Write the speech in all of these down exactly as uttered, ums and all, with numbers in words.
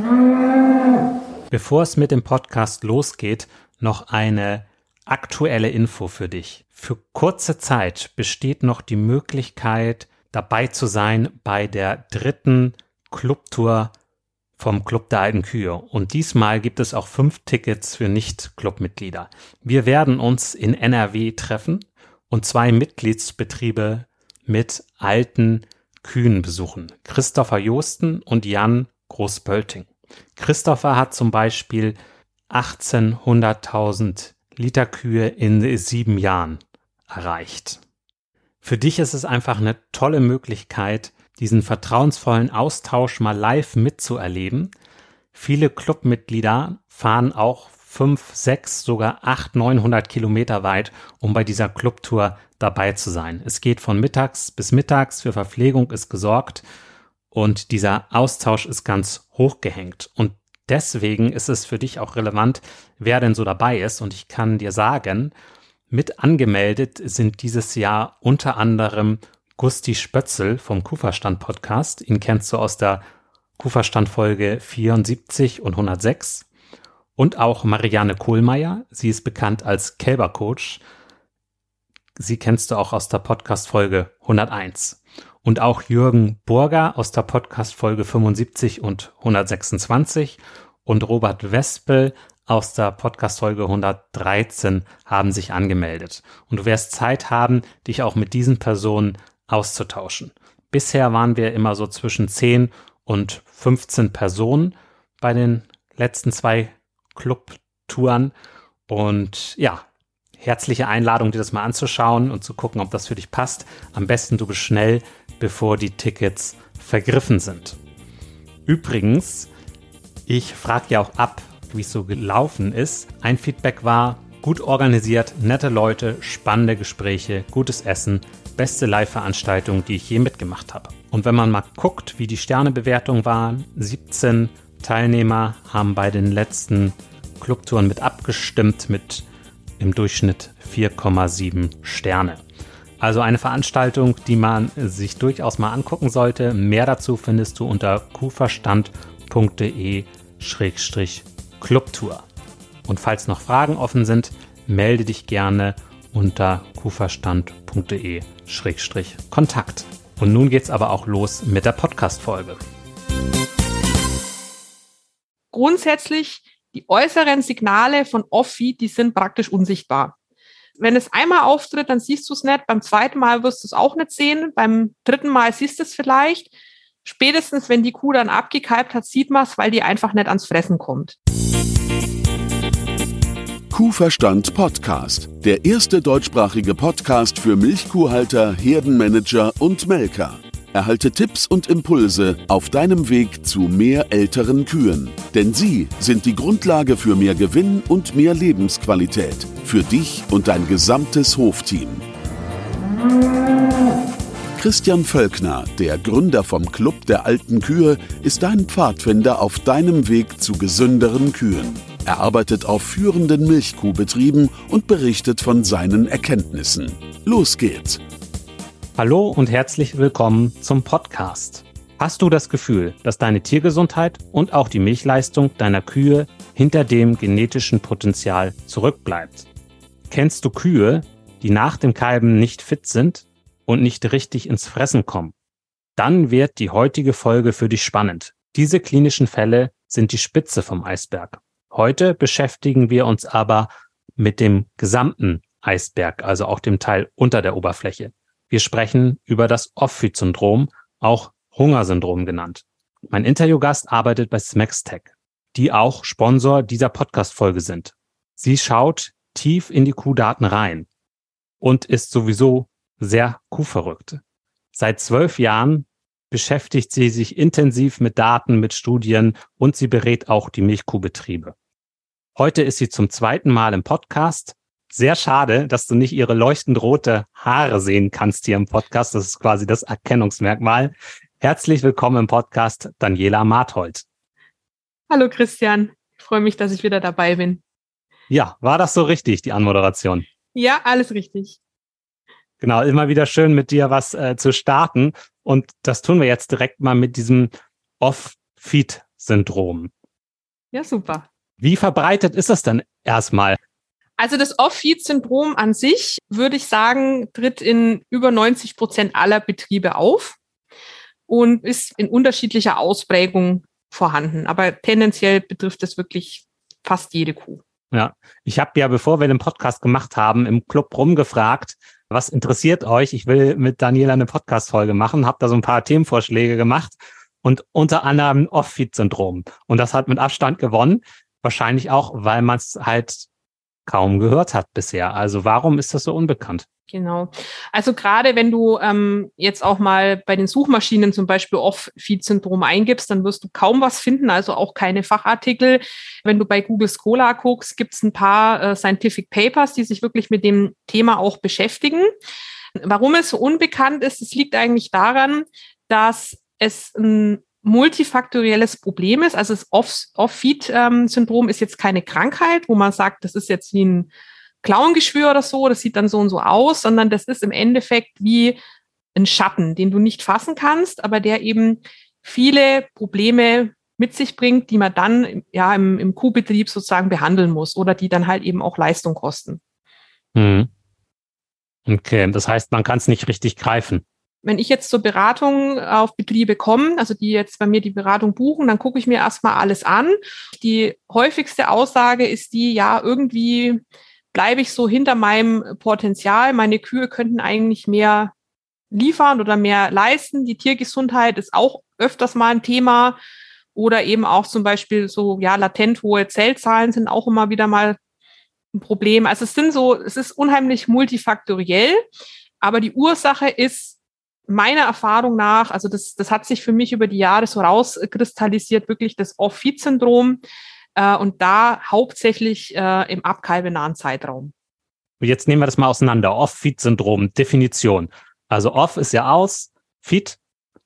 Bevor es mit dem Podcast losgeht, noch eine aktuelle Info für dich. Für kurze Zeit besteht noch die Möglichkeit, dabei zu sein bei der dritten Clubtour vom Club der alten Kühe. Und diesmal gibt es auch fünf Tickets für Nicht-Clubmitglieder. Wir werden uns in N R W treffen und zwei Mitgliedsbetriebe mit alten Kühen besuchen. Christopher Joosten und Jan Großpölting. Christopher hat zum Beispiel achtzehnhunderttausend Liter Kühe in sieben Jahren erreicht. Für dich ist es einfach eine tolle Möglichkeit, diesen vertrauensvollen Austausch mal live mitzuerleben. Viele Clubmitglieder fahren auch fünf, sechs, sogar acht, neunhundert Kilometer weit, um bei dieser Clubtour dabei zu sein. Es geht von mittags bis mittags, für Verpflegung ist gesorgt und dieser Austausch ist ganz hoch gehängt. Und deswegen ist es für dich auch relevant, wer denn so dabei ist. Und ich kann dir sagen, mit angemeldet sind dieses Jahr unter anderem Gusti Spötzl vom Kuhverstand-Podcast. Ihn kennst du aus der Kuhverstand-Folge vierundsiebzig und hundertsechs. Und auch Marianne Kohlmeier. Sie ist bekannt als Kälbercoach. Sie kennst du auch aus der Podcast-Folge hunderteins. Und auch Jürgen Burger aus der Podcast-Folge fünfundsiebzig und hundertsechsundzwanzig und Robert Wespel aus der Podcast-Folge hundertdreizehn haben sich angemeldet. Und du wirst Zeit haben, dich auch mit diesen Personen auszutauschen. Bisher waren wir immer so zwischen zehn und fünfzehn Personen bei den letzten zwei Clubtouren. Und ja, herzliche Einladung, dir das mal anzuschauen und zu gucken, ob das für dich passt. Am besten du bist schnell, bevor die Tickets vergriffen sind. Übrigens, ich frage ja auch ab, wie es so gelaufen ist. Ein Feedback war, gut organisiert, nette Leute, spannende Gespräche, gutes Essen, beste Live-Veranstaltung, die ich je mitgemacht habe. Und wenn man mal guckt, wie die Sternebewertung war, siebzehn Teilnehmer haben bei den letzten Clubtouren mit abgestimmt, mit im Durchschnitt vier Komma sieben Sterne. Also eine Veranstaltung, die man sich durchaus mal angucken sollte. Mehr dazu findest du unter kuhverstand punkt de Schrägstrich Clubtour. Und falls noch Fragen offen sind, melde dich gerne unter kuhverstand punkt de Schrägstrich Kontakt. Und nun geht's aber auch los mit der Podcast-Folge. Grundsätzlich, die äußeren Signale von Off-Feed, die sind praktisch unsichtbar. Wenn es einmal auftritt, dann siehst du es nicht. Beim zweiten Mal wirst du es auch nicht sehen. Beim dritten Mal siehst du es vielleicht. Spätestens, wenn die Kuh dann abgekalbt hat, sieht man es, weil die einfach nicht ans Fressen kommt. Kuhverstand Podcast. Der erste deutschsprachige Podcast für Milchkuhhalter, Herdenmanager und Melker. Erhalte Tipps und Impulse auf deinem Weg zu mehr älteren Kühen. Denn sie sind die Grundlage für mehr Gewinn und mehr Lebensqualität. Für dich und dein gesamtes Hofteam. Christian Völkner, der Gründer vom Club der alten Kühe, ist dein Pfadfinder auf deinem Weg zu gesünderen Kühen. Er arbeitet auf führenden Milchkuhbetrieben und berichtet von seinen Erkenntnissen. Los geht's! Hallo und herzlich willkommen zum Podcast. Hast du das Gefühl, dass deine Tiergesundheit und auch die Milchleistung deiner Kühe hinter dem genetischen Potenzial zurückbleibt? Kennst du Kühe, die nach dem Kalben nicht fit sind und nicht richtig ins Fressen kommen? Dann wird die heutige Folge für dich spannend. Diese klinischen Fälle sind die Spitze vom Eisberg. Heute beschäftigen wir uns aber mit dem gesamten Eisberg, also auch dem Teil unter der Oberfläche. Wir sprechen über das Off-Feed-Syndrom, auch Hungersyndrom genannt. Mein Interviewgast arbeitet bei Smextech, die auch Sponsor dieser Podcast-Folge sind. Sie schaut tief in die Kuhdaten rein und ist sowieso sehr kuhverrückt. Seit zwölf Jahren beschäftigt sie sich intensiv mit Daten, mit Studien und sie berät auch die Milchkuhbetriebe. Heute ist sie zum zweiten Mal im Podcast. Sehr schade, dass du nicht ihre leuchtend rote Haare sehen kannst hier im Podcast. Das ist quasi das Erkennungsmerkmal. Herzlich willkommen im Podcast, Daniela Marthold. Hallo Christian, ich freue mich, dass ich wieder dabei bin. Ja, war das so richtig, die Anmoderation? Ja, alles richtig. Genau, immer wieder schön mit dir was äh, zu starten. Und das tun wir jetzt direkt mal mit diesem Off-Feed Off-Feed-Syndrom. Ja, super. Wie verbreitet ist das denn erstmal? Also das Off-Feed-Syndrom an sich, würde ich sagen, tritt in über neunzig Prozent aller Betriebe auf und ist in unterschiedlicher Ausprägung vorhanden. Aber tendenziell betrifft es wirklich fast jede Kuh. Ja, ich habe ja, bevor wir den Podcast gemacht haben, im Club rumgefragt, was interessiert euch? Ich will mit Daniela eine Podcast-Folge machen, habe da so ein paar Themenvorschläge gemacht und unter anderem Off-Feed-Syndrom. Und das hat mit Abstand gewonnen. Wahrscheinlich auch, weil man es halt kaum gehört hat bisher. Also warum ist das so unbekannt? Genau. Also gerade wenn du ähm, jetzt auch mal bei den Suchmaschinen zum Beispiel Off-Feed-Syndrom eingibst, dann wirst du kaum was finden, also auch keine Fachartikel. Wenn du bei Google Scholar guckst, gibt es ein paar äh, Scientific Papers, die sich wirklich mit dem Thema auch beschäftigen. Warum es so unbekannt ist, es liegt eigentlich daran, dass es ein multifaktorielles Problem ist. Also das Off-Feed-Syndrom ist jetzt keine Krankheit, wo man sagt, das ist jetzt wie ein Klauengeschwür oder so, das sieht dann so und so aus, sondern das ist im Endeffekt wie ein Schatten, den du nicht fassen kannst, aber der eben viele Probleme mit sich bringt, die man dann ja im, im Kuhbetrieb sozusagen behandeln muss oder die dann halt eben auch Leistung kosten. Hm. Okay, das heißt, man kann es nicht richtig greifen. Wenn ich jetzt zur Beratung auf Betriebe komme, also die jetzt bei mir die Beratung buchen, dann gucke ich mir erstmal alles an. Die häufigste Aussage ist die, ja, irgendwie bleibe ich so hinter meinem Potenzial. Meine Kühe könnten eigentlich mehr liefern oder mehr leisten. Die Tiergesundheit ist auch öfters mal ein Thema. Oder eben auch zum Beispiel so, ja, latent hohe Zellzahlen sind auch immer wieder mal ein Problem. Also es sind so, es ist unheimlich multifaktoriell. Aber die Ursache ist meiner Erfahrung nach, also das, das hat sich für mich über die Jahre so rauskristallisiert, wirklich das Off-Feed-Syndrom äh, und da hauptsächlich äh, im abkalbenahen Zeitraum. Jetzt nehmen wir das mal auseinander. Off-Feed-Syndrom, Definition. Also Off ist ja aus, Feed,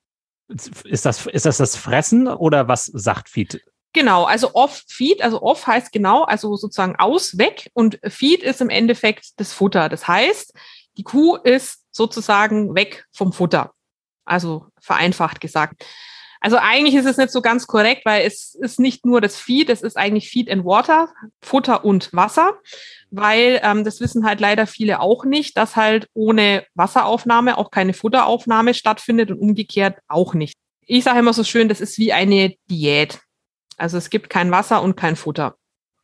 ist das, ist das das Fressen oder was sagt Feed? Genau, also Off-Feed, also Off heißt genau, also sozusagen aus, weg und Feed ist im Endeffekt das Futter. Das heißt, die Kuh ist sozusagen weg vom Futter. Also vereinfacht gesagt. Also eigentlich ist es nicht so ganz korrekt, weil es ist nicht nur das Feed, es ist eigentlich Feed and Water, Futter und Wasser, weil ähm, das wissen halt leider viele auch nicht, dass halt ohne Wasseraufnahme auch keine Futteraufnahme stattfindet und umgekehrt auch nicht. Ich sage immer so schön, das ist wie eine Diät. Also es gibt kein Wasser und kein Futter.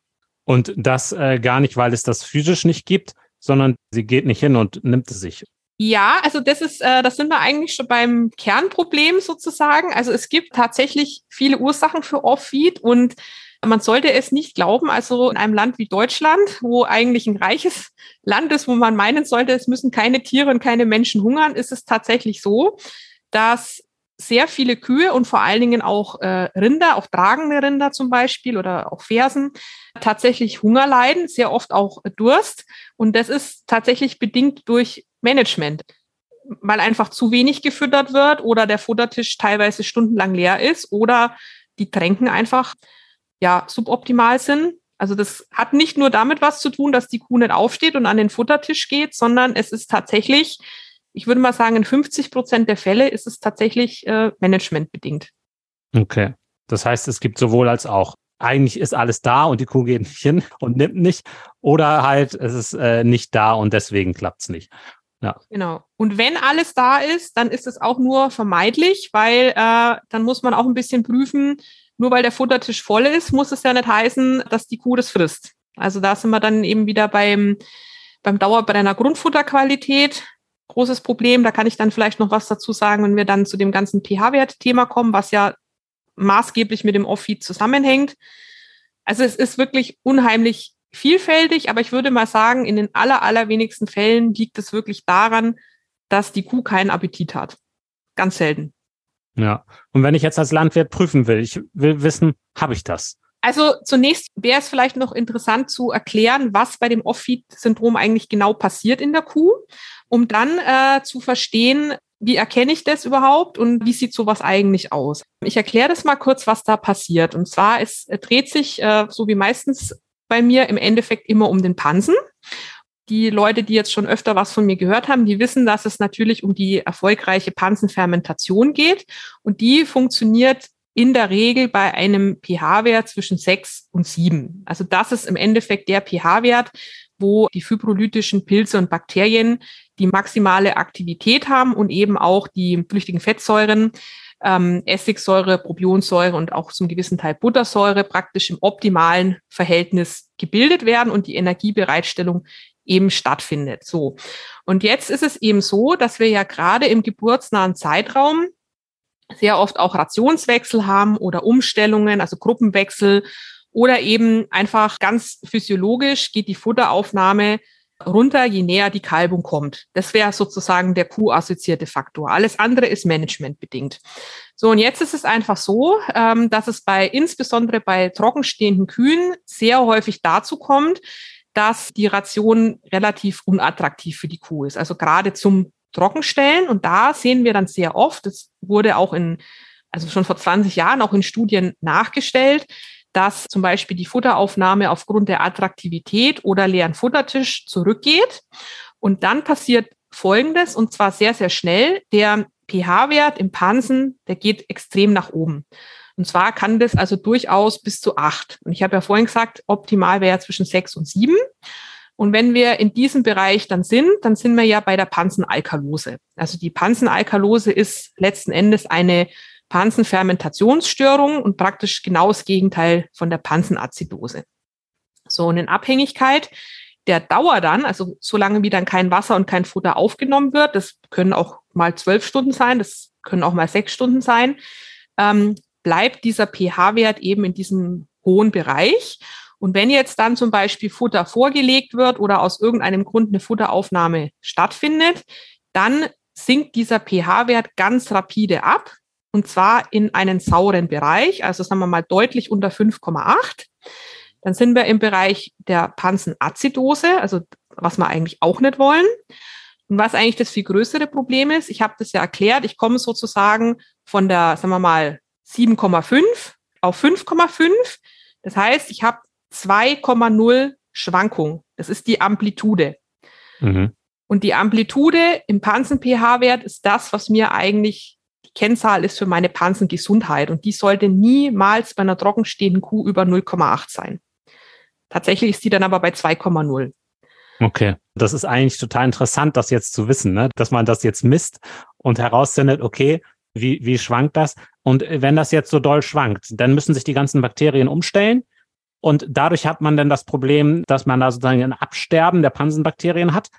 Und das äh, gar nicht, weil es das physisch nicht gibt, sondern sie geht nicht hin und nimmt es sich. Ja, also das ist, äh, das sind wir eigentlich schon beim Kernproblem sozusagen. Also es gibt tatsächlich viele Ursachen für Off-Feed und man sollte es nicht glauben. Also in einem Land wie Deutschland, wo eigentlich ein reiches Land ist, wo man meinen sollte, es müssen keine Tiere und keine Menschen hungern, ist es tatsächlich so, dass sehr viele Kühe und vor allen Dingen auch äh, Rinder, auch tragende Rinder zum Beispiel oder auch Fersen, tatsächlich Hunger leiden, sehr oft auch Durst. Und das ist tatsächlich bedingt durch Management, weil einfach zu wenig gefüttert wird oder der Futtertisch teilweise stundenlang leer ist oder die Tränken einfach ja suboptimal sind. Also das hat nicht nur damit was zu tun, dass die Kuh nicht aufsteht und an den Futtertisch geht, sondern es ist tatsächlich, ich würde mal sagen, in fünfzig Prozent der Fälle ist es tatsächlich äh, managementbedingt. Okay, das heißt, es gibt sowohl als auch. Eigentlich ist alles da und die Kuh geht nicht hin und nimmt nicht. Oder halt, es ist äh, nicht da und deswegen klappt es nicht. Ja. Genau. Und wenn alles da ist, dann ist es auch nur vermeidlich, weil äh, dann muss man auch ein bisschen prüfen, nur weil der Futtertisch voll ist, muss es ja nicht heißen, dass die Kuh das frisst. Also da sind wir dann eben wieder beim, beim Dauer bei einer Grundfutterqualität. Großes Problem. Da kann ich dann vielleicht noch was dazu sagen, wenn wir dann zu dem ganzen pH-Wert-Thema kommen, was ja maßgeblich mit dem Off-Feed zusammenhängt. Also es ist wirklich unheimlich vielfältig, aber ich würde mal sagen, in den aller, allerwenigsten Fällen liegt es wirklich daran, dass die Kuh keinen Appetit hat. Ganz selten. Ja. Und wenn ich jetzt als Landwirt prüfen will, ich will wissen, habe ich das? Also zunächst wäre es vielleicht noch interessant zu erklären, was bei dem Off-Feed-Syndrom eigentlich genau passiert in der Kuh, um dann äh, zu verstehen, wie erkenne ich das überhaupt und wie sieht sowas eigentlich aus? Ich erkläre das mal kurz, was da passiert. Und zwar, es dreht sich, äh, so wie meistens bei mir, im Endeffekt immer um den Pansen. Die Leute, die jetzt schon öfter was von mir gehört haben, die wissen, dass es natürlich um die erfolgreiche Pansenfermentation geht. Und die funktioniert in der Regel bei einem pH-Wert zwischen sechs und sieben. Also das ist im Endeffekt der pH-Wert, wo die fibrolytischen Pilze und Bakterien die maximale Aktivität haben und eben auch die flüchtigen Fettsäuren, ähm, Essigsäure, Propionsäure und auch zum gewissen Teil Buttersäure praktisch im optimalen Verhältnis gebildet werden und die Energiebereitstellung eben stattfindet. So. Und jetzt ist es eben so, dass wir ja gerade im geburtsnahen Zeitraum sehr oft auch Rationswechsel haben oder Umstellungen, also Gruppenwechsel oder eben einfach ganz physiologisch geht die Futteraufnahme runter, je näher die Kalbung kommt. Das wäre sozusagen der Kuh-assoziierte Faktor. Alles andere ist managementbedingt. So, und jetzt ist es einfach so, ähm, dass es bei, insbesondere bei trockenstehenden Kühen sehr häufig dazu kommt, dass die Ration relativ unattraktiv für die Kuh ist. Also gerade zum Trockenstellen. Und da sehen wir dann sehr oft, das wurde auch in, also schon vor zwanzig Jahren auch in Studien nachgestellt, dass zum Beispiel die Futteraufnahme aufgrund der Attraktivität oder leeren Futtertisch zurückgeht. Und dann passiert Folgendes, und zwar sehr, sehr schnell. Der pH-Wert im Pansen, der geht extrem nach oben. Und zwar kann das also durchaus bis zu acht. Und ich habe ja vorhin gesagt, optimal wäre zwischen sechs und sieben. Und wenn wir in diesem Bereich dann sind, dann sind wir ja bei der Pansenalkalose. Also die Pansenalkalose ist letzten Endes eine Pansenfermentationsstörung und praktisch genau das Gegenteil von der Pansenazidose. So, und in Abhängigkeit der Dauer dann, also solange wie dann kein Wasser und kein Futter aufgenommen wird, das können auch mal zwölf Stunden sein, das können auch mal sechs Stunden sein, ähm, bleibt dieser pH-Wert eben in diesem hohen Bereich. Und wenn jetzt dann zum Beispiel Futter vorgelegt wird oder aus irgendeinem Grund eine Futteraufnahme stattfindet, dann sinkt dieser pH-Wert ganz rapide ab. Und zwar in einen sauren Bereich, also sagen wir mal deutlich unter fünf Komma acht. Dann sind wir im Bereich der Pansenazidose, also was wir eigentlich auch nicht wollen. Und was eigentlich das viel größere Problem ist, ich habe das ja erklärt, ich komme sozusagen von der, sagen wir mal, sieben Komma fünf auf fünf Komma fünf. Das heißt, ich habe zwei Komma null Schwankung. Das ist die Amplitude. Mhm. Und die Amplitude im Pansen-pH-Wert ist das, was mir eigentlich die Kennzahl ist für meine Pansengesundheit. Und die sollte niemals bei einer trockenstehenden Kuh über null Komma acht sein. Tatsächlich ist die dann aber bei zwei Komma null. Okay, das ist eigentlich total interessant, das jetzt zu wissen, ne? Dass man das jetzt misst und herausfindet, okay, wie, wie schwankt das? Und wenn das jetzt so doll schwankt, dann müssen sich die ganzen Bakterien umstellen. Und dadurch hat man dann das Problem, dass man da sozusagen ein Absterben der Pansenbakterien hat?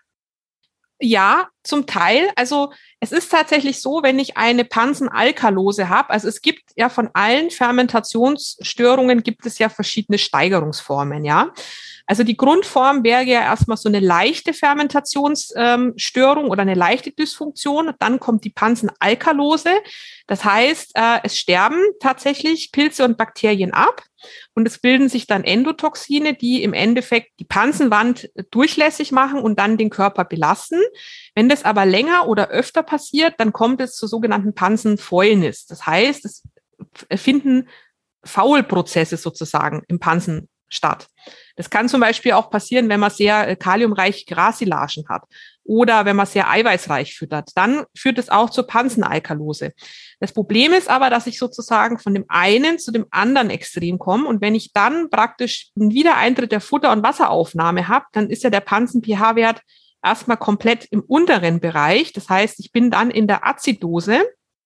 Ja, zum Teil. Also es ist tatsächlich so, wenn ich eine Pansenalkalose habe, also es gibt ja von allen Fermentationsstörungen gibt es ja verschiedene Steigerungsformen, ja. Also die Grundform wäre ja erstmal so eine leichte Fermentationsstörung ähm, oder eine leichte Dysfunktion. Dann kommt die Pansenalkalose. Das heißt, äh, es sterben tatsächlich Pilze und Bakterien ab und es bilden sich dann Endotoxine, die im Endeffekt die Pansenwand durchlässig machen und dann den Körper belasten. Wenn das aber länger oder öfter passiert, dann kommt es zur sogenannten Pansenfäulnis. Das heißt, es finden Faulprozesse sozusagen im Pansen statt. Das kann zum Beispiel auch passieren, wenn man sehr kaliumreiche Grassilagen hat oder wenn man sehr eiweißreich füttert. Dann führt es auch zur Pansenalkalose. Das Problem ist aber, dass ich sozusagen von dem einen zu dem anderen Extrem komme. Und wenn ich dann praktisch einen Wiedereintritt der Futter- und Wasseraufnahme habe, dann ist ja der Pansen-pH-Wert erstmal komplett im unteren Bereich. Das heißt, ich bin dann in der Azidose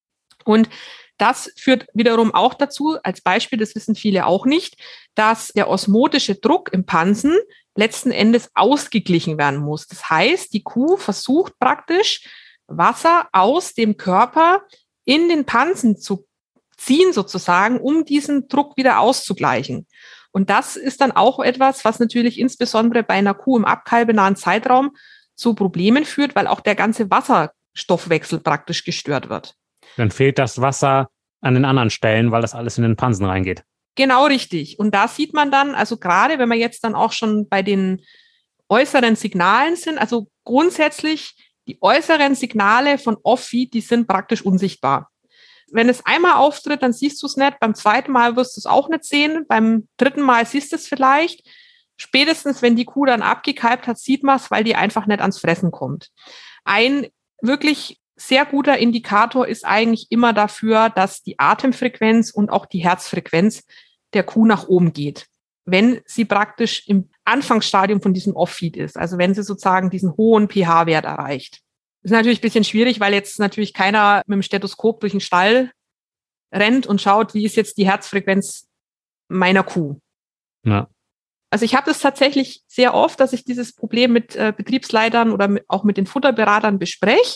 und das führt wiederum auch dazu, als Beispiel, das wissen viele auch nicht, dass der osmotische Druck im Pansen letzten Endes ausgeglichen werden muss. Das heißt, die Kuh versucht praktisch, Wasser aus dem Körper in den Pansen zu ziehen sozusagen, um diesen Druck wieder auszugleichen. Und das ist dann auch etwas, was natürlich insbesondere bei einer Kuh im abkalbenahen Zeitraum zu Problemen führt, weil auch der ganze Wasserstoffwechsel praktisch gestört wird. Dann fehlt das Wasser an den anderen Stellen, weil das alles in den Pansen reingeht. Genau richtig. Und da sieht man dann, also gerade wenn wir jetzt dann auch schon bei den äußeren Signalen sind, also grundsätzlich die äußeren Signale von Off-Feed, die sind praktisch unsichtbar. Wenn es einmal auftritt, dann siehst du es nicht. Beim zweiten Mal wirst du es auch nicht sehen. Beim dritten Mal siehst du es vielleicht. Spätestens, wenn die Kuh dann abgekalbt hat, sieht man es, weil die einfach nicht ans Fressen kommt. Ein wirklich sehr guter Indikator ist eigentlich immer dafür, dass die Atemfrequenz und auch die Herzfrequenz der Kuh nach oben geht, wenn sie praktisch im Anfangsstadium von diesem Off-Feed ist, also wenn sie sozusagen diesen hohen pH-Wert erreicht. Das ist natürlich ein bisschen schwierig, weil jetzt natürlich keiner mit dem Stethoskop durch den Stall rennt und schaut, wie ist jetzt die Herzfrequenz meiner Kuh. Ja. Also ich habe das tatsächlich sehr oft, dass ich dieses Problem mit äh, Betriebsleitern oder mit, auch mit den Futterberatern bespreche.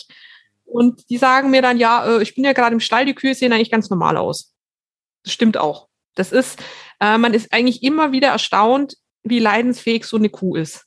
Und die sagen mir dann, ja, äh, ich bin ja gerade im Stall, die Kühe sehen eigentlich ganz normal aus. Das stimmt auch. Das ist, äh, man ist eigentlich immer wieder erstaunt, wie leidensfähig so eine Kuh ist.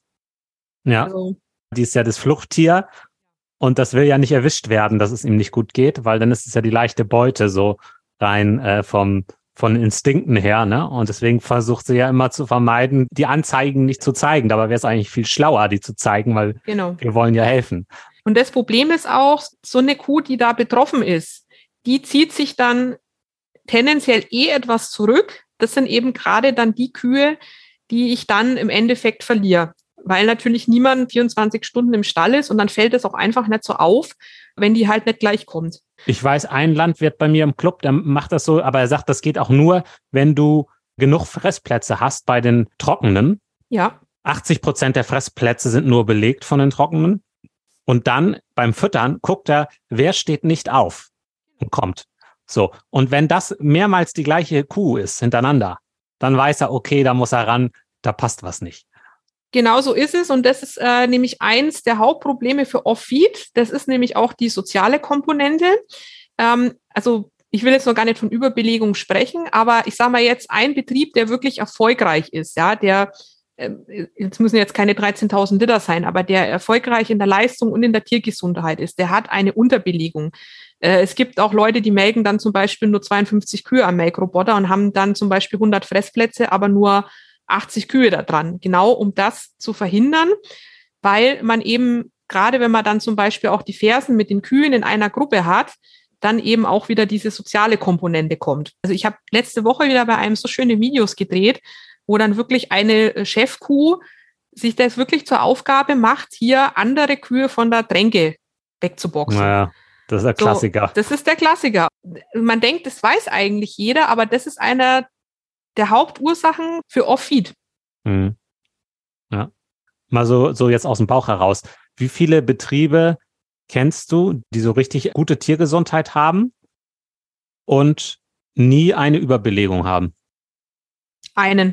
Ja, also, die ist ja das Fluchttier und das will ja nicht erwischt werden, dass es ihm nicht gut geht, weil dann ist es ja die leichte Beute so rein äh, vom von Instinkten her, ne? Und deswegen versucht sie ja immer zu vermeiden, die Anzeigen nicht zu zeigen. Dabei wäre es eigentlich viel schlauer, die zu zeigen, weil genau. wir wollen ja helfen. Und das Problem ist auch, so eine Kuh, die da betroffen ist, die zieht sich dann tendenziell eh etwas zurück. Das sind eben gerade dann die Kühe, die ich dann im Endeffekt verliere. Weil natürlich niemand vierundzwanzig Stunden im Stall ist und dann fällt es auch einfach nicht so auf, wenn die halt nicht gleich kommt. Ich weiß, ein Landwirt bei mir im Club, der macht das so, aber er sagt, das geht auch nur, wenn du genug Fressplätze hast bei den Trockenen. Ja. achtzig Prozent der Fressplätze sind nur belegt von den Trockenen. Und dann beim Füttern guckt er, wer steht nicht auf und kommt. So. Und wenn das mehrmals die gleiche Kuh ist hintereinander, dann weiß er, okay, da muss er ran, da passt was nicht. Genau so ist es und das ist äh, nämlich eins der Hauptprobleme für Off-Feed. Das ist nämlich auch die soziale Komponente. Ähm, also ich will jetzt noch gar nicht von Überbelegung sprechen, aber ich sage mal jetzt ein Betrieb, der wirklich erfolgreich ist, ja, der, äh, jetzt müssen jetzt keine dreizehntausend Liter sein, aber der erfolgreich in der Leistung und in der Tiergesundheit ist, der hat eine Unterbelegung. Äh, es gibt auch Leute, die melken dann zum Beispiel nur zweiundfünfzig Kühe am Melkroboter und haben dann zum Beispiel hundert Fressplätze, aber nur achtzig Kühe da dran, genau um das zu verhindern, weil man eben, gerade wenn man dann zum Beispiel auch die Fersen mit den Kühen in einer Gruppe hat, dann eben auch wieder diese soziale Komponente kommt. Also ich habe letzte Woche wieder bei einem so schöne Videos gedreht, wo dann wirklich eine Chefkuh sich das wirklich zur Aufgabe macht, hier andere Kühe von der Tränke wegzuboxen. Naja, das ist der Klassiker. So, das ist der Klassiker. Man denkt, das weiß eigentlich jeder, aber das ist einer der Hauptursachen für Off-Feed. Mhm. Ja. Mal so, so jetzt aus dem Bauch heraus. Wie viele Betriebe kennst du, die so richtig gute Tiergesundheit haben und nie eine Überbelegung haben? Einen.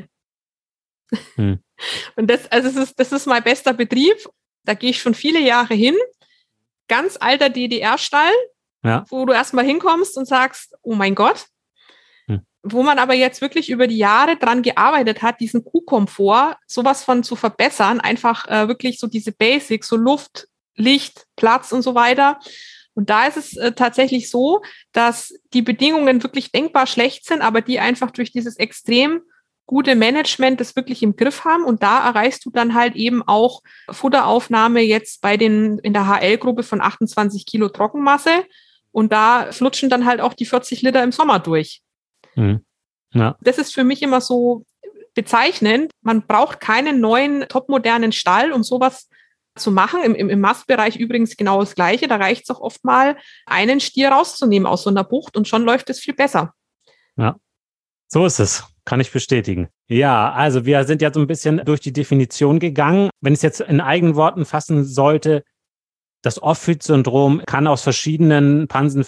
Hm. Und das, also das ist, das ist mein bester Betrieb. Da gehe ich schon viele Jahre hin. Ganz alter D D R-Stall, ja. wo du erstmal hinkommst und sagst, oh mein Gott. Hm. Wo man aber jetzt wirklich über die Jahre dran gearbeitet hat, diesen Kuhkomfort sowas von zu verbessern, einfach äh, wirklich so diese Basics, so Luft, Licht, Platz und so weiter. Und da ist es äh, tatsächlich so, dass die Bedingungen wirklich denkbar schlecht sind, aber die einfach durch dieses extrem gute Management das wirklich im Griff haben. Und da erreichst du dann halt eben auch Futteraufnahme jetzt bei den in der H L-Gruppe von achtundzwanzig Kilo Trockenmasse. Und da flutschen dann halt auch die vierzig Liter im Sommer durch. Mhm. Ja. Das ist für mich immer so bezeichnend. Man braucht keinen neuen, topmodernen Stall, um sowas zu machen. Im, im, im Mastbereich übrigens genau das Gleiche. Da reicht es auch oft mal, einen Stier rauszunehmen aus so einer Bucht und schon läuft es viel besser. Ja, so ist es. Kann ich bestätigen. Ja, also wir sind jetzt so ein bisschen durch die Definition gegangen. Wenn ich es jetzt in eigenen Worten fassen sollte, das Off-Feed-Syndrom kann aus verschiedenen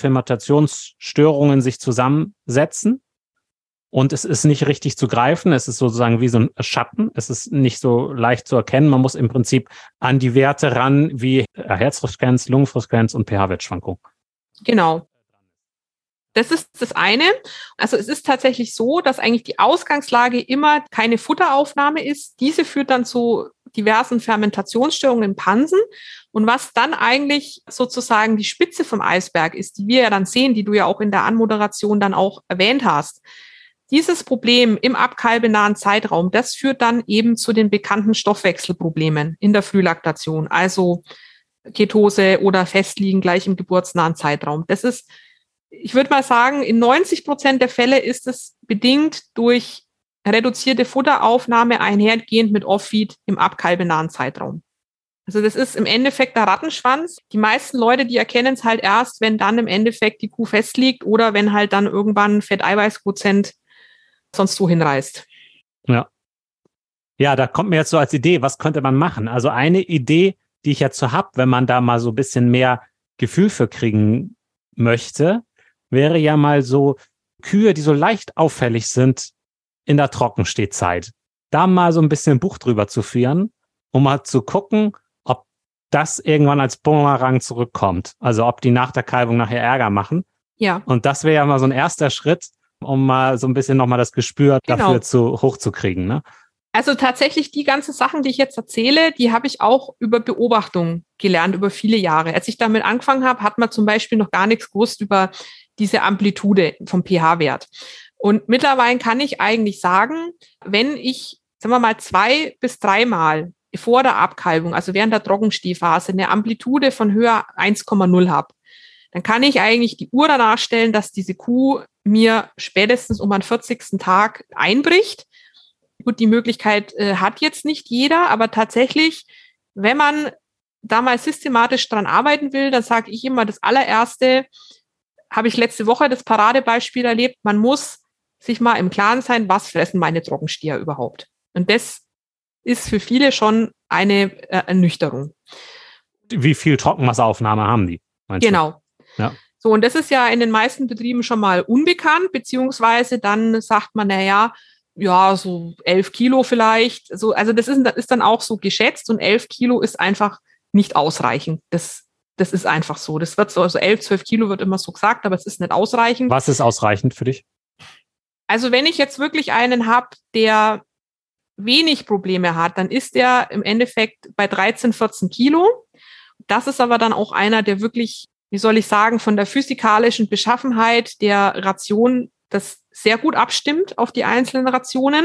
Pansenfermentationsstörungen sich zusammensetzen. Und es ist nicht richtig zu greifen. Es ist sozusagen wie so ein Schatten. Es ist nicht so leicht zu erkennen. Man muss im Prinzip an die Werte ran, wie Herzfrequenz, Lungenfrequenz und pH-Wertschwankung. Genau. Das ist das eine. Also es ist tatsächlich so, dass eigentlich die Ausgangslage immer keine Futteraufnahme ist. Diese führt dann zu diversen Fermentationsstörungen im Pansen. Und was dann eigentlich sozusagen die Spitze vom Eisberg ist, die wir ja dann sehen, die du ja auch in der Anmoderation dann auch erwähnt hast. Dieses Problem im abkalbenahen Zeitraum, das führt dann eben zu den bekannten Stoffwechselproblemen in der Frühlaktation, also Ketose oder Festliegen gleich im geburtsnahen Zeitraum. Das ist, ich würde mal sagen, in neunzig Prozent der Fälle ist es bedingt durch reduzierte Futteraufnahme einhergehend mit Off-Feed im abkalbenahen Zeitraum. Also das ist im Endeffekt der Rattenschwanz. Die meisten Leute, die erkennen es halt erst, wenn dann im Endeffekt die Kuh festliegt oder wenn halt dann irgendwann Fetteiweißquotient sonst so hinreißt. Ja. Ja, da kommt mir jetzt so als Idee, was könnte man machen? Also eine Idee, die ich jetzt so habe, wenn man da mal so ein bisschen mehr Gefühl für kriegen möchte, wäre ja mal so Kühe, die so leicht auffällig sind in der Trockenstehzeit. Da mal so ein bisschen Buch drüber zu führen, um mal zu gucken, ob das irgendwann als Bumerang zurückkommt. Also ob die nach der Kalbung nachher Ärger machen. Ja. Und das wäre ja mal so ein erster Schritt, um mal so ein bisschen nochmal das Gespür Genau. dafür zu hochzukriegen, ne? Also tatsächlich die ganzen Sachen, die ich jetzt erzähle, die habe ich auch über Beobachtung gelernt, über viele Jahre. Als ich damit angefangen habe, hat man zum Beispiel noch gar nichts gewusst über diese Amplitude vom pH-Wert. Und mittlerweile kann ich eigentlich sagen, wenn ich, sagen wir mal, zwei bis dreimal vor der Abkalbung, also während der Trockenstehphase, eine Amplitude von höher eins Komma null habe, dann kann ich eigentlich die Uhr danach stellen, dass diese Kuh mir spätestens um den vierzigsten Tag einbricht. Gut, die Möglichkeit äh, hat jetzt nicht jeder, aber tatsächlich, wenn man da mal systematisch dran arbeiten will, dann sage ich immer, das allererste, habe ich letzte Woche das Paradebeispiel erlebt, man muss sich mal im Klaren sein, was fressen meine Trockensteher überhaupt. Und das ist für viele schon eine äh, Ernüchterung. Wie viel Trockenmasseaufnahme haben die? Genau. Ja. So, und das ist ja in den meisten Betrieben schon mal unbekannt, beziehungsweise dann sagt man, naja, ja, so elf Kilo vielleicht. So, also das ist, das ist dann auch so geschätzt und elf Kilo ist einfach nicht ausreichend. Das, das ist einfach so. Das wird so, also elf, zwölf Kilo wird immer so gesagt, aber es ist nicht ausreichend. Was ist ausreichend für dich? Also wenn ich jetzt wirklich einen habe, der wenig Probleme hat, dann ist der im Endeffekt bei dreizehn, vierzehn Kilo. Das ist aber dann auch einer, der wirklich, wie soll ich sagen, von der physikalischen Beschaffenheit der Ration das sehr gut abstimmt auf die einzelnen Rationen.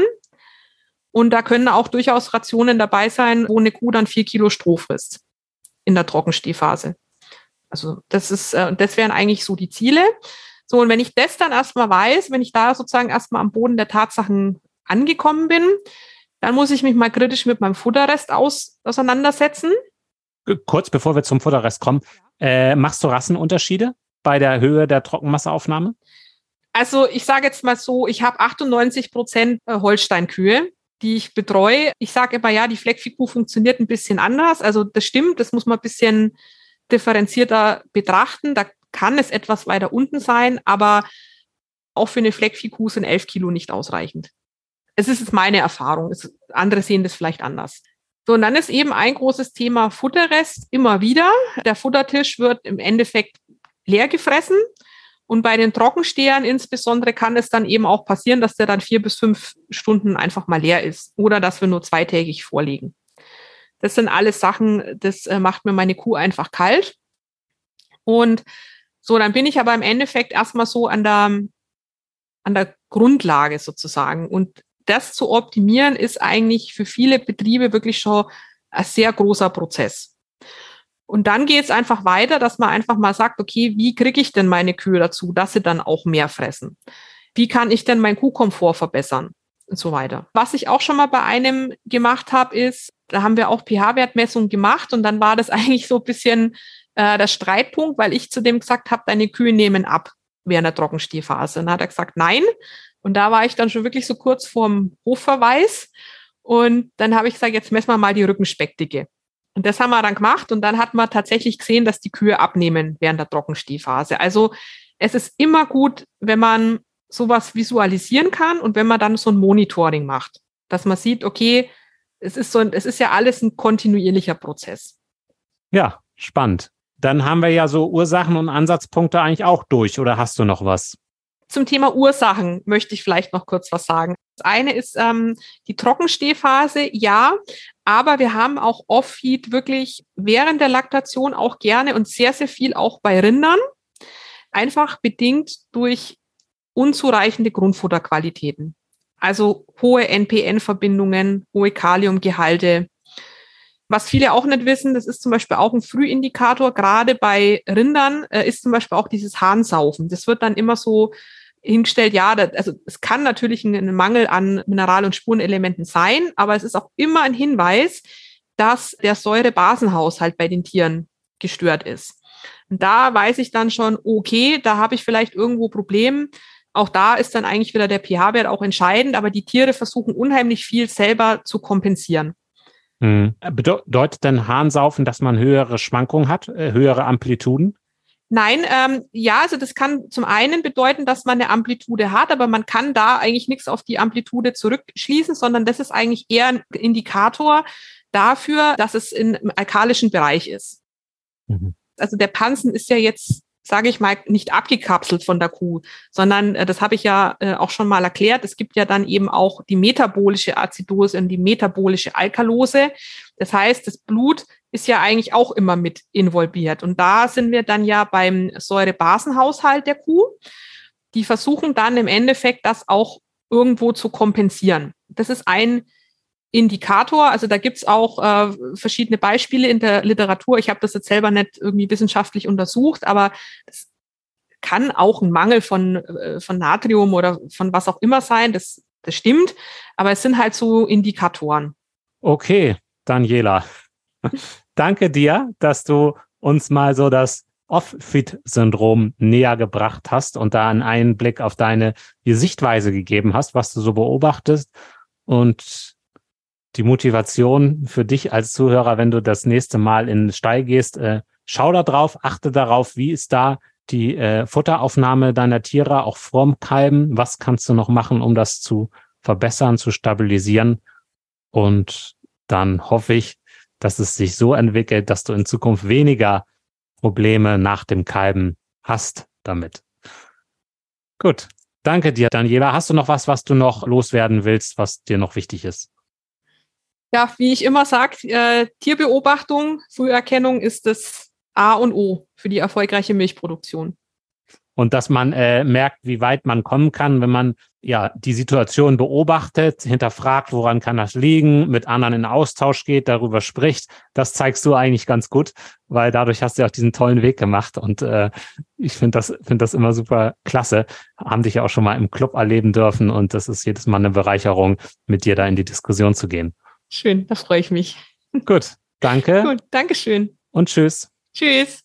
Und da können auch durchaus Rationen dabei sein, wo eine Kuh dann vier Kilo Stroh frisst in der Trockenstehphase. Also das ist, das wären eigentlich so die Ziele. So, und wenn ich das dann erstmal weiß, wenn ich da sozusagen erstmal am Boden der Tatsachen angekommen bin, dann muss ich mich mal kritisch mit meinem Futterrest aus, auseinandersetzen. Kurz bevor wir zum Futterrest kommen, äh, machst du Rassenunterschiede bei der Höhe der Trockenmasseaufnahme? Also ich sage jetzt mal so, ich habe achtundneunzig Prozent Holsteinkühe, die ich betreue. Ich sage immer, ja, die Fleckviehkuh funktioniert ein bisschen anders. Also das stimmt, das muss man ein bisschen differenzierter betrachten. Da kann es etwas weiter unten sein, aber auch für eine Fleckviehkuh sind elf Kilo nicht ausreichend. Es ist meine Erfahrung. Es, andere sehen das vielleicht anders. So, und dann ist eben ein großes Thema Futterrest immer wieder. Der Futtertisch wird im Endeffekt leer gefressen. Und bei den Trockenstehern insbesondere kann es dann eben auch passieren, dass der dann vier bis fünf Stunden einfach mal leer ist oder dass wir nur zweitägig vorlegen. Das sind alles Sachen, das äh, macht mir meine Kuh einfach kalt. Und so, dann bin ich aber im Endeffekt erstmal so an der, an der Grundlage sozusagen. Und das zu optimieren ist eigentlich für viele Betriebe wirklich schon ein sehr großer Prozess. Und dann geht es einfach weiter, dass man einfach mal sagt, okay, wie kriege ich denn meine Kühe dazu, dass sie dann auch mehr fressen? Wie kann ich denn meinen Kuhkomfort verbessern? Und so weiter. Was ich auch schon mal bei einem gemacht habe, ist, da haben wir auch pH-Wertmessungen gemacht und dann war das eigentlich so ein bisschen äh, der Streitpunkt, weil ich zu dem gesagt habe, deine Kühe nehmen ab während der Trockenstehphase. Und dann hat er gesagt, nein. Und da war ich dann schon wirklich so kurz vorm Hofverweis. Und dann habe ich gesagt, jetzt messen wir mal die Rückenspeckdicke. Und das haben wir dann gemacht und dann hat man tatsächlich gesehen, dass die Kühe abnehmen während der Trockenstehphase. Also es ist immer gut, wenn man sowas visualisieren kann und wenn man dann so ein Monitoring macht, dass man sieht, okay, es ist so, es ist ja alles ein kontinuierlicher Prozess. Ja, spannend. Dann haben wir ja so Ursachen und Ansatzpunkte eigentlich auch durch. Oder hast du noch was? Zum Thema Ursachen möchte ich vielleicht noch kurz was sagen. Das eine ist ähm, die Trockenstehphase, ja, aber wir haben auch Off-Feed wirklich während der Laktation auch gerne und sehr, sehr viel auch bei Rindern, einfach bedingt durch unzureichende Grundfutterqualitäten. Also hohe N P N-Verbindungen, hohe Kaliumgehalte. Was viele auch nicht wissen, das ist zum Beispiel auch ein Frühindikator, gerade bei Rindern äh, ist zum Beispiel auch dieses Harnsaufen. Das wird dann immer so hingestellt, ja, das, also es kann natürlich ein, ein Mangel an Mineral- und Spurenelementen sein, aber es ist auch immer ein Hinweis, dass der Säurebasenhaushalt bei den Tieren gestört ist. Und da weiß ich dann schon, okay, da habe ich vielleicht irgendwo Probleme. Auch da ist dann eigentlich wieder der pH-Wert auch entscheidend, aber die Tiere versuchen unheimlich viel selber zu kompensieren. Hm. Bedeutet denn Harnsaufen, dass man höhere Schwankungen hat, äh, höhere Amplituden? Nein, ähm, ja, also das kann zum einen bedeuten, dass man eine Amplitude hat, aber man kann da eigentlich nichts auf die Amplitude zurückschließen, sondern das ist eigentlich eher ein Indikator dafür, dass es in, im alkalischen Bereich ist. Mhm. Also der Pansen ist ja jetzt, sage ich mal, nicht abgekapselt von der Kuh, sondern äh, das habe ich ja äh, auch schon mal erklärt. Es gibt ja dann eben auch die metabolische Azidose und die metabolische Alkalose. Das heißt, das Blut ist ja eigentlich auch immer mit involviert. Und da sind wir dann ja beim Säurebasenhaushalt der Kuh. Die versuchen dann im Endeffekt das auch irgendwo zu kompensieren. Das ist ein Indikator, also da gibt's auch äh, verschiedene Beispiele in der Literatur. Ich habe das jetzt selber nicht irgendwie wissenschaftlich untersucht, aber es kann auch ein Mangel von, äh, von Natrium oder von was auch immer sein, das, das stimmt, aber es sind halt so Indikatoren. Okay, Daniela, danke dir, dass du uns mal so das Off-Fit-Syndrom näher gebracht hast und da einen Einblick auf deine die Sichtweise gegeben hast, was du so beobachtest und die Motivation für dich als Zuhörer, wenn du das nächste Mal in den Stall gehst, äh, schau da drauf, achte darauf, wie ist da die äh, Futteraufnahme deiner Tiere, auch vorm Kalben, was kannst du noch machen, um das zu verbessern, zu stabilisieren, und dann hoffe ich, dass es sich so entwickelt, dass du in Zukunft weniger Probleme nach dem Kalben hast damit. Gut, danke dir, Daniela. Hast du noch was, was du noch loswerden willst, was dir noch wichtig ist? Ja, wie ich immer sage, äh, Tierbeobachtung, Früherkennung ist das A und O für die erfolgreiche Milchproduktion. Und dass man äh, merkt, wie weit man kommen kann, wenn man ja die Situation beobachtet, hinterfragt, woran kann das liegen, mit anderen in Austausch geht, darüber spricht. Das zeigst du eigentlich ganz gut, weil dadurch hast du ja auch diesen tollen Weg gemacht. Und äh, ich finde das, finde das immer super klasse. Haben dich ja auch schon mal im Club erleben dürfen und das ist jedes Mal eine Bereicherung, mit dir da in die Diskussion zu gehen. Schön, da freue ich mich. Gut, danke. Gut, danke schön. Und tschüss. Tschüss.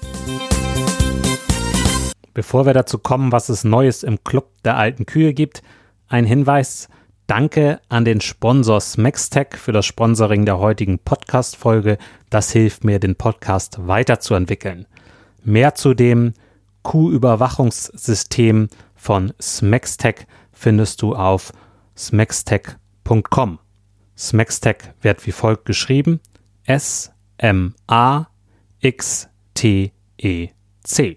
Bevor wir dazu kommen, was es Neues im Club der alten Kühe gibt, ein Hinweis. Danke an den Sponsor Smextec für das Sponsoring der heutigen Podcast-Folge. Das hilft mir, den Podcast weiterzuentwickeln. Mehr zu dem Kuhüberwachungssystem von Smextec findest du auf smextec punkt com. Smextec wird wie folgt geschrieben: S M A X T E C.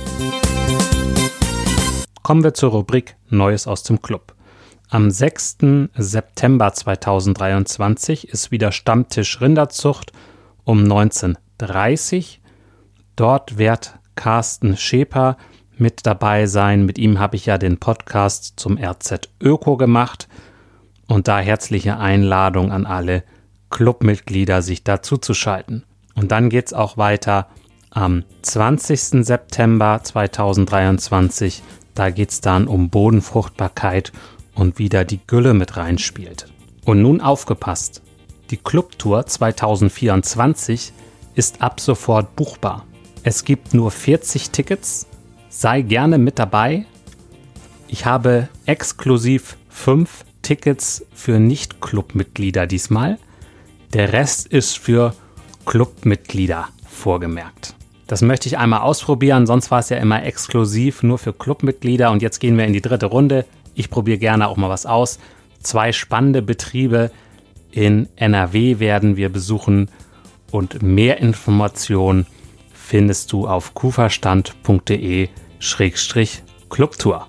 Kommen wir zur Rubrik Neues aus dem Club. Am sechsten September zweitausenddreiundzwanzig ist wieder Stammtisch Rinderzucht um neunzehn Uhr dreißig. Dort wird Carsten Scheper mit dabei sein. Mit ihm habe ich ja den Podcast zum R Z Öko gemacht. Und da herzliche Einladung an alle Clubmitglieder, sich dazu zu schalten. Und dann geht es auch weiter am zwanzigsten September zweitausenddreiundzwanzig. Da geht es dann um Bodenfruchtbarkeit und wie da die Gülle mit reinspielt. Und nun aufgepasst, die Clubtour zweitausendvierundzwanzig ist ab sofort buchbar. Es gibt nur vierzig Tickets, sei gerne mit dabei. Ich habe exklusiv fünf Tickets für Nicht-Clubmitglieder diesmal. Der Rest ist für Clubmitglieder vorgemerkt. Das möchte ich einmal ausprobieren, sonst war es ja immer exklusiv nur für Clubmitglieder und jetzt gehen wir in die dritte Runde. Ich probiere gerne auch mal was aus. Zwei spannende Betriebe in N R W werden wir besuchen und mehr Informationen findest du auf kuhverstand punkt de Schrägstrich Clubtour.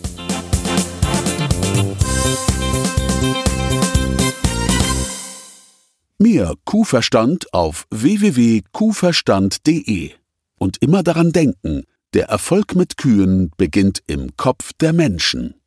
Mehr Kuhverstand auf w w w punkt kuhverstand punkt de. Und immer daran denken, der Erfolg mit Kühen beginnt im Kopf der Menschen.